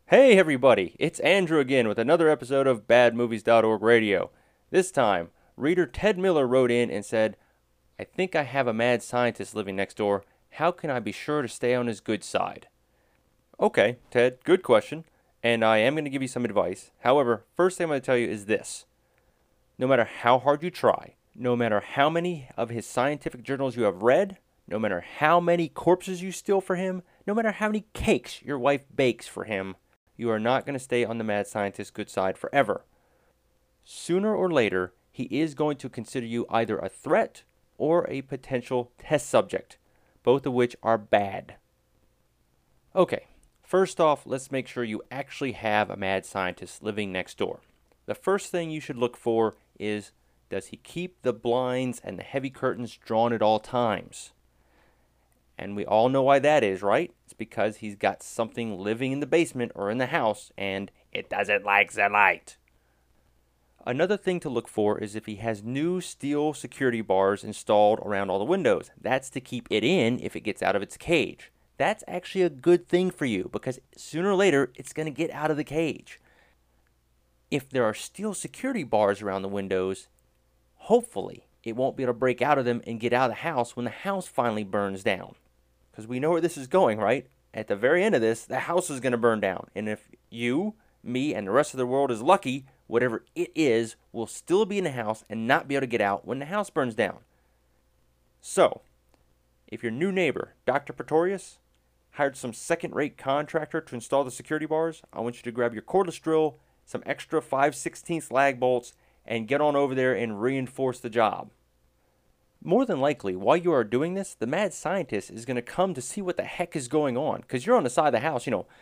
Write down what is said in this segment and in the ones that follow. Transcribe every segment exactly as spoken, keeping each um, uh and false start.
Hey everybody, it's Andrew again with another episode of Bad Movies dot org Radio. This time, reader Ted Miller wrote in and said, I think I have a mad scientist living next door. How can I be sure to stay on his good side? Okay, Ted, good question, and I am going to give you some advice. However, first thing I'm going to tell you is this. No matter how hard you try, no matter how many of his scientific journals you have read, no matter how many corpses you steal for him, no matter how many cakes your wife bakes for him, you are not going to stay on the mad scientist's good side forever. Sooner or later, he is going to consider you either a threat or a potential test subject, both of which are bad. Okay, first off, let's make sure you actually have a mad scientist living next door. The first thing you should look for is, does he keep the blinds and the heavy curtains drawn at all times? And we all know why that is, right? It's because he's got something living in the basement or in the house, and it doesn't like the light. Another thing to look for is if he has new steel security bars installed around all the windows. That's to keep it in if it gets out of its cage. That's actually a good thing for you, because sooner or later, it's going to get out of the cage. If there are steel security bars around the windows, hopefully it won't be able to break out of them and get out of the house when the house finally burns down. Because we know where this is going, right? At the very end of this, the house is going to burn down. And if you, me, and the rest of the world is lucky, whatever it is will still be in the house and not be able to get out when the house burns down. So, if your new neighbor, Doctor Pretorius, hired some second-rate contractor to install the security bars, I want you to grab your cordless drill, some extra five sixteenths lag bolts, and get on over there and reinforce the job. More than likely, while you are doing this, the mad scientist is going to come to see what the heck is going on, because you're on the side of the house, you know,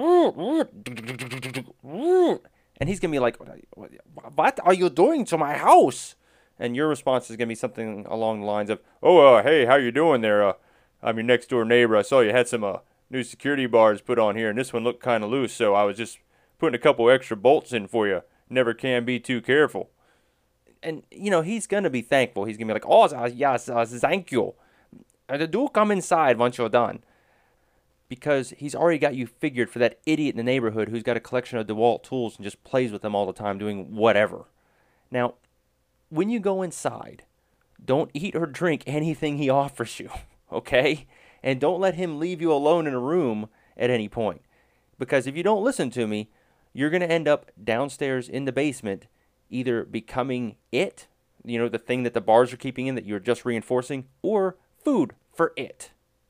and he's going to be like, what are you doing to my house? And your response is going to be something along the lines of, oh, uh, hey, how you doing there? Uh, I'm your next door neighbor. I saw you had some uh, new security bars put on here, and this one looked kind of loose, so I was just putting a couple extra bolts in for you. Never can be too careful. And, you know, he's going to be thankful. He's going to be like, oh, yes, uh, thank you. Uh, do come inside once you're done. Because he's already got you figured for that idiot in the neighborhood who's got a collection of DeWalt tools and just plays with them all the time doing whatever. Now, when you go inside, don't eat or drink anything he offers you, okay? And don't let him leave you alone in a room at any point. Because if you don't listen to me, you're going to end up downstairs in the basement either becoming it, you know, the thing that the bars are keeping in that you're just reinforcing, or food for it.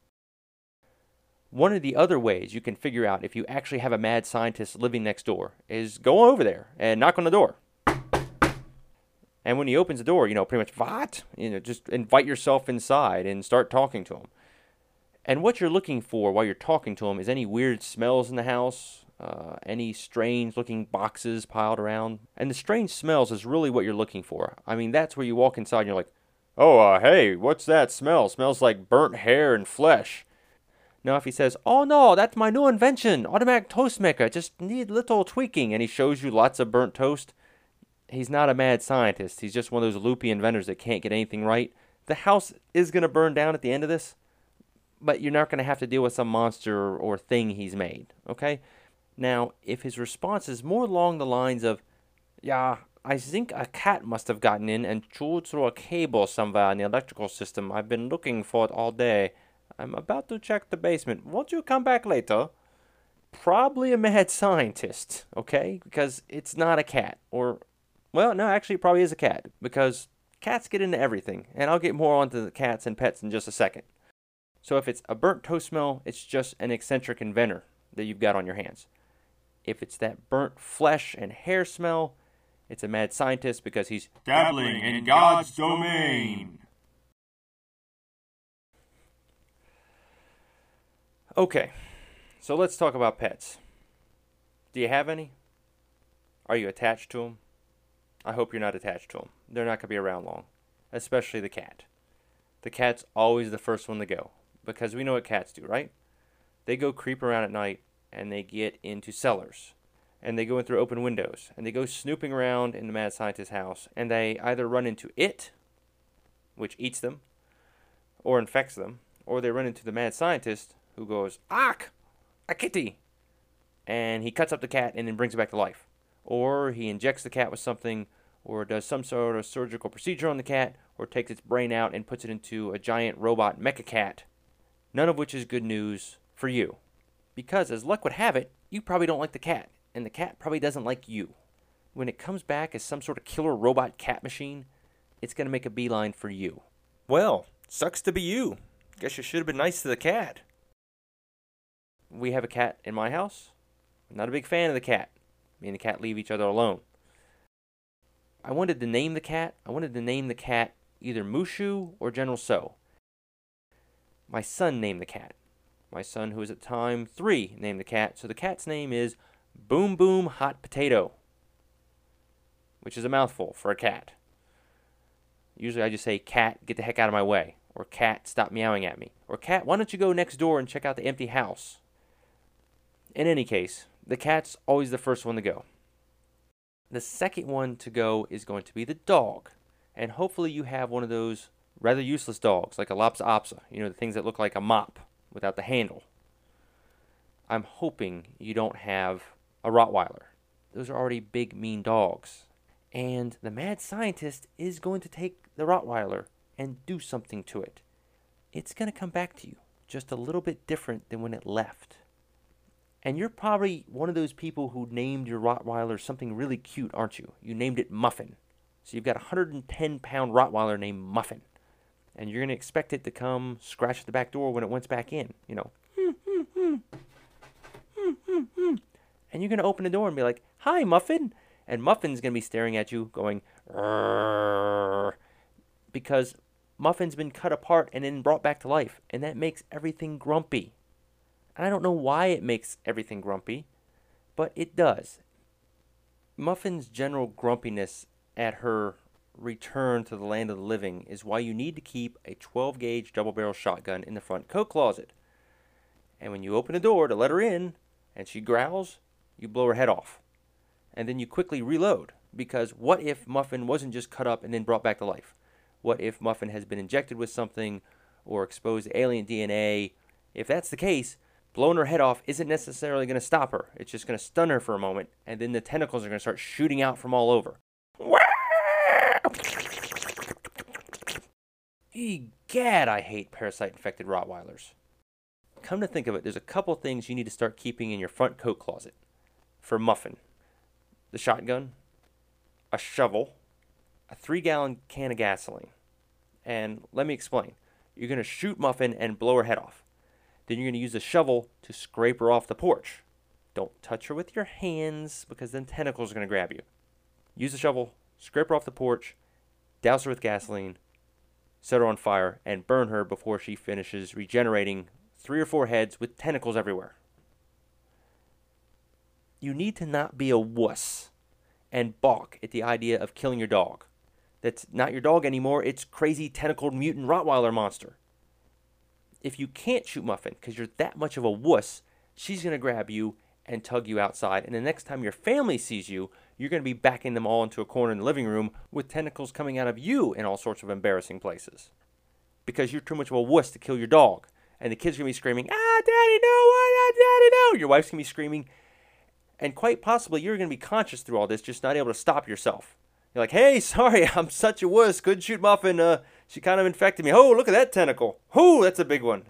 One of the other ways you can figure out if you actually have a mad scientist living next door is go over there and knock on the door. And when he opens the door, you know, pretty much, what? You know, just invite yourself inside and start talking to him. And what you're looking for while you're talking to him is any weird smells in the house, uh, any strange-looking boxes piled around. And the strange smells is really what you're looking for. I mean, that's where you walk inside and you're like, oh, uh, hey, what's that smell? Smells like burnt hair and flesh. Now, if he says, oh, no, that's my new invention, automatic toast maker, just need little tweaking, and he shows you lots of burnt toast, he's not a mad scientist. He's just one of those loopy inventors that can't get anything right. The house is going to burn down at the end of this, but you're not going to have to deal with some monster or thing he's made, okay? Now, if his response is more along the lines of, yeah, I think a cat must have gotten in and chewed through a cable somewhere in the electrical system. I've been looking for it all day. I'm about to check the basement. Won't you come back later? Probably a mad scientist, okay? Because it's not a cat. Or, well, no, actually, it probably is a cat. Because cats get into everything. And I'll get more onto the cats and pets in just a second. So if it's a burnt toast smell, it's just an eccentric inventor that you've got on your hands. If it's that burnt flesh and hair smell, it's a mad scientist because he's dabbling in God's domain. Okay, so let's talk about pets. Do you have any? Are you attached to them? I hope you're not attached to them. They're not going to be around long, especially the cat. The cat's always the first one to go, because we know what cats do, right? They go creep around at night, and they get into cellars, and they go in through open windows, and they go snooping around in the mad scientist's house, and they either run into it, which eats them, or infects them, or they run into the mad scientist, who goes, "Ach, a kitty!" and he cuts up the cat and then brings it back to life. Or he injects the cat with something, or does some sort of surgical procedure on the cat, or takes its brain out and puts it into a giant robot mecha cat. None of which is good news for you. Because, as luck would have it, you probably don't like the cat, and the cat probably doesn't like you. When it comes back as some sort of killer robot cat machine, it's going to make a beeline for you. Well, sucks to be you. Guess you should have been nice to the cat. We have a cat in my house. I'm not a big fan of the cat. Me and the cat leave each other alone. I wanted to name the cat. I wanted to name the cat either Mushu or General So. My son named the cat. My son, who was at the time three, named the cat. So the cat's name is Boom Boom Hot Potato, which is a mouthful for a cat. Usually I just say, cat, get the heck out of my way. Or cat, stop meowing at me. Or cat, why don't you go next door and check out the empty house? In any case, the cat's always the first one to go. The second one to go is going to be the dog. And hopefully you have one of those rather useless dogs, like a Lhasa Apso. You know, the things that look like a mop without the handle. I'm hoping you don't have a Rottweiler. Those are already big, mean dogs. And the mad scientist is going to take the Rottweiler and do something to it. It's going to come back to you, just a little bit different than when it left. And you're probably one of those people who named your Rottweiler something really cute, aren't you? You named it Muffin. So you've got a one hundred ten pound Rottweiler named Muffin. And you're going to expect it to come scratch at the back door when it went back in, you know. And you're going to open the door and be like, "Hi, Muffin." And Muffin's going to be staring at you going, "Rrrr," because Muffin's been cut apart and then brought back to life. And that makes everything grumpy. And I don't know why it makes everything grumpy, but it does. Muffin's general grumpiness at her return to the land of the living is why you need to keep a twelve gauge double barrel shotgun in the front coat closet. And when you open the door to let her in and she growls, you blow her head off. And then you quickly reload, because what if Muffin wasn't just cut up and then brought back to life? What if Muffin has been injected with something or exposed to alien D N A? If that's the case, blowing her head off isn't necessarily going to stop her. It's just going to stun her for a moment, and then the tentacles are going to start shooting out from all over. Egad, I hate parasite-infected Rottweilers. Come to think of it, there's a couple things you need to start keeping in your front coat closet for Muffin. The shotgun, a shovel, a three-gallon can of gasoline. And let me explain. You're going to shoot Muffin and blow her head off. Then you're going to use the shovel to scrape her off the porch. Don't touch her with your hands, because then tentacles are going to grab you. Use the shovel, scrape her off the porch, douse her with gasoline, set her on fire, and burn her before she finishes regenerating three or four heads with tentacles everywhere. You need to not be a wuss and balk at the idea of killing your dog. That's not your dog anymore, it's crazy tentacled mutant Rottweiler monster. If you can't shoot Muffin because you're that much of a wuss, she's going to grab you and tug you outside, and the next time your family sees you, you're going to be backing them all into a corner in the living room with tentacles coming out of you in all sorts of embarrassing places. Because you're too much of a wuss to kill your dog. And the kids are going to be screaming, "Ah, Daddy, no, ah, Daddy, no." Your wife's going to be screaming. And quite possibly you're going to be conscious through all this, just not able to stop yourself. You're like, "Hey, sorry, I'm such a wuss. Couldn't shoot Muffin. Uh, she kind of infected me. Oh, look at that tentacle. Oh, that's a big one."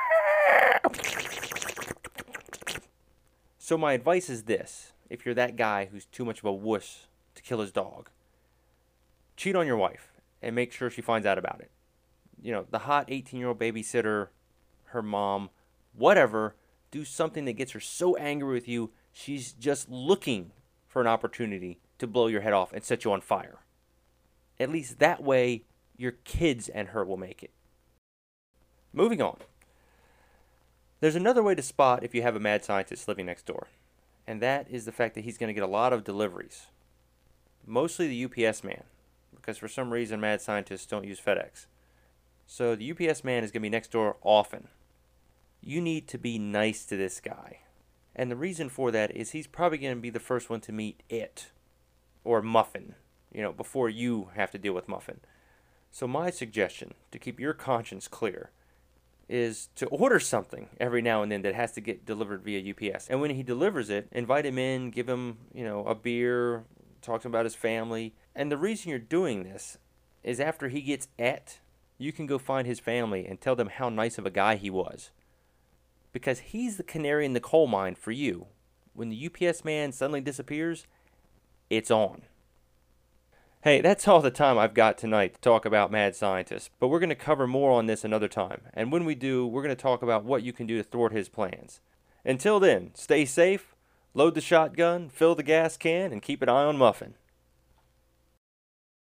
So my advice is this. If you're that guy who's too much of a wuss to kill his dog, cheat on your wife and make sure she finds out about it. You know, the hot eighteen-year-old babysitter, her mom, whatever, do something that gets her so angry with you, she's just looking for an opportunity to blow your head off and set you on fire. At least that way, your kids and her will make it. Moving on. There's another way to spot if you have a mad scientist living next door, and that is the fact that he's going to get a lot of deliveries. Mostly the U P S man, because for some reason mad scientists don't use FedEx. So the U P S man is going to be next door often. You need to be nice to this guy. And the reason for that is he's probably going to be the first one to meet it, or Muffin, you know, before you have to deal with Muffin. So my suggestion, to keep your conscience clear, is to order something every now and then that has to get delivered via U P S. And when he delivers it, invite him in, give him, you know, a beer, talk to him about his family. And the reason you're doing this is after he gets et, you can go find his family and tell them how nice of a guy he was. Because he's the canary in the coal mine for you. When the U P S man suddenly disappears, it's on. Hey, that's all the time I've got tonight to talk about Mad Scientist, but we're going to cover more on this another time, and when we do, we're going to talk about what you can do to thwart his plans. Until then, stay safe, load the shotgun, fill the gas can, and keep an eye on Muffin.